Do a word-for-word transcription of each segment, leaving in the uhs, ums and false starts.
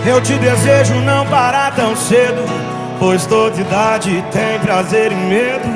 Eu te desejo não parar tão cedo, pois toda idade tem prazer e medo.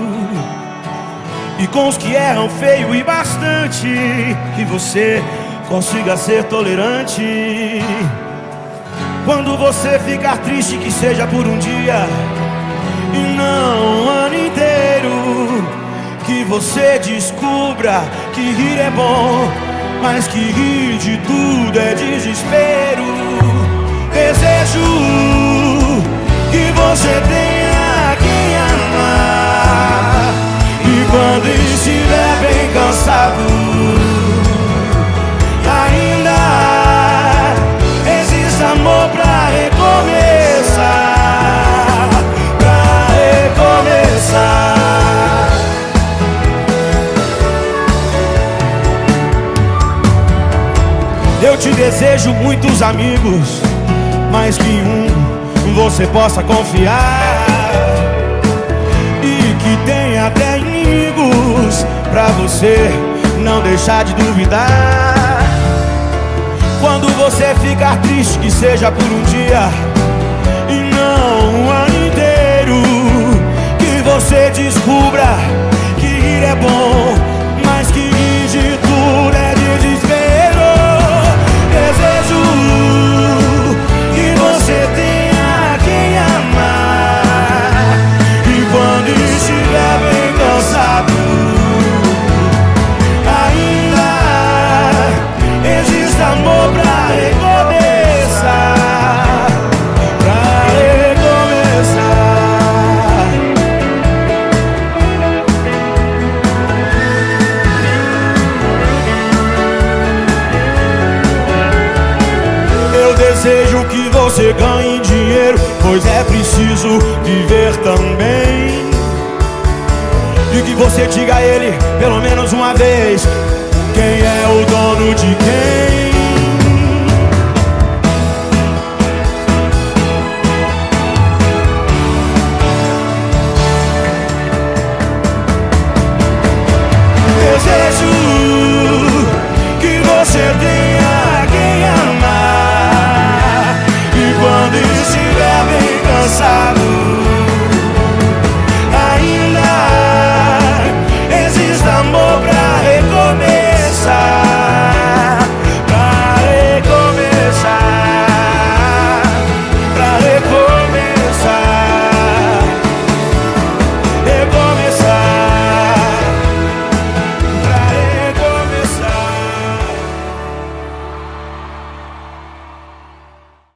E com os que erram feio e bastante, que você consiga ser tolerante. Quando você ficar triste, que seja por um dia e não um ano inteiro. Que você descubra que rir é bom, mas que rir de tudo é desespero. Desejo que você tenha quem amar, e quando estiver bem cansado, ainda existe amor pra recomeçar, pra recomeçar. Eu te desejo muitos amigos, mas que um você possa confiar, e que tenha até inimigos pra você não deixar de duvidar. Quando você ficar triste, que seja por um dia e não um ano inteiro. Que você descubra que rir é bom, mas que rir de tudo é desespero. Desejo que você tenha quem amar, e quando estiver bem cansado, ainda existe amor pra recomeçar, pra recomeçar. Eu desejo que você ganhe dinheiro, pois é preciso viver também. E que você diga a ele, pelo menos uma vez, quem é o dono de quem.